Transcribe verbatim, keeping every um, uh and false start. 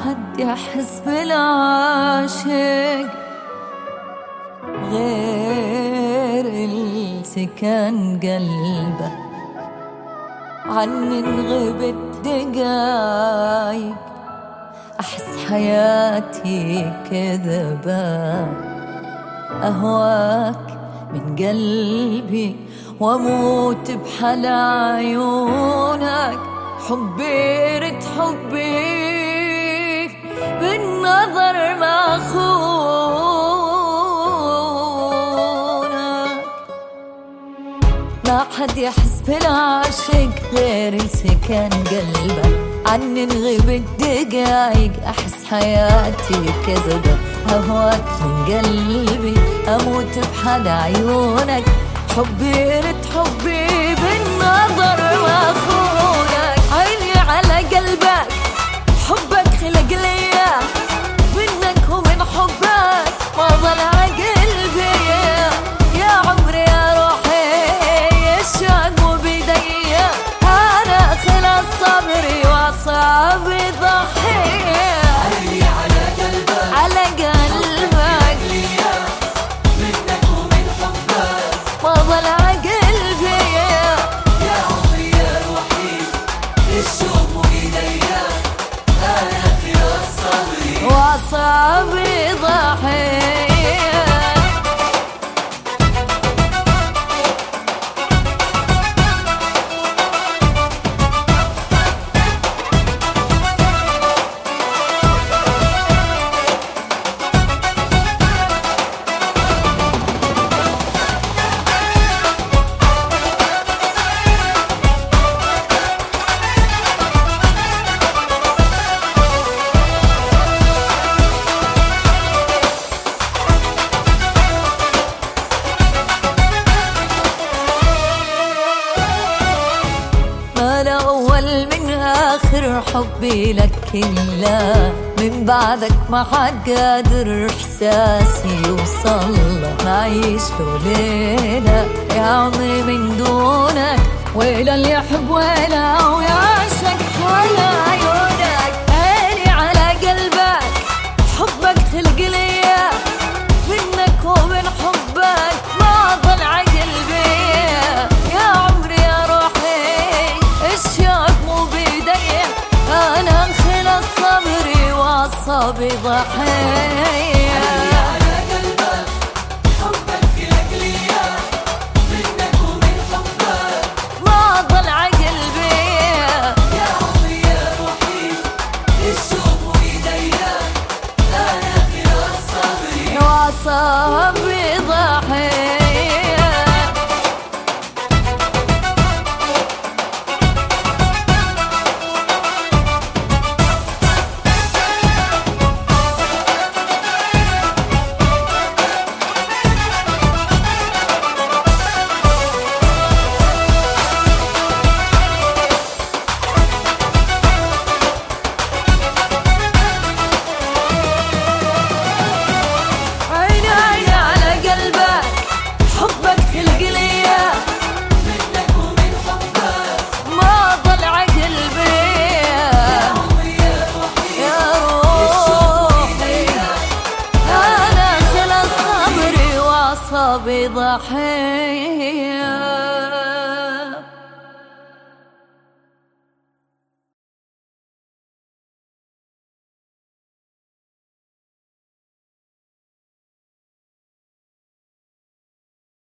حد يحس بالعاشق غير السكن قلبه. عني انغبت دقايق أحس حياتي كذبة. أهواك من قلبي وأموت بحل عيونك. حبي رد حبي بالنظر ما خونك. ما حد يحس بالعاشق غير السكن قلبه. عني انغبت دقايق أحس حياتي كذبة. هواك من قلبي أموت بحد عيونك. حبي رد حبي بالنظر ما خونك. عيني على قلبك حبك خلق ليا. منك ومن حبك ما ضلع قلبي. يا عمري يا روحي الشوق مو بيدي. أنا خلص صبري وأصابي ضحية. عيني على قلبك على قلبك ليا. منك ومن حبك ما ضلع قلبي. يا عمري يا روحي الشوق مو بيديا. أنا خلاص صبري وأصابي ضحية. الأول من آخر حبي لك إلا من بعدك ما حد قادر إحساسي يوصل له. معيش له ليلة يا عمري من دونك. ويلا اللي يحب ويلا ويعشق على عيونك. عيني على قلبك حبك خلق ليا. منك ومن حبك ما ضلع قلبي. يا عمري يا روحي الشوق مو بيدي. أنا خلص صبري وأصابي ضحية. على قلبك حبك خلق ليا. منك ومن حبك ما ضلع قلبي. يا عمري يا روحي الشوق مو بيديا. أنا خلاص صبري وأصابي ضحية. بضحك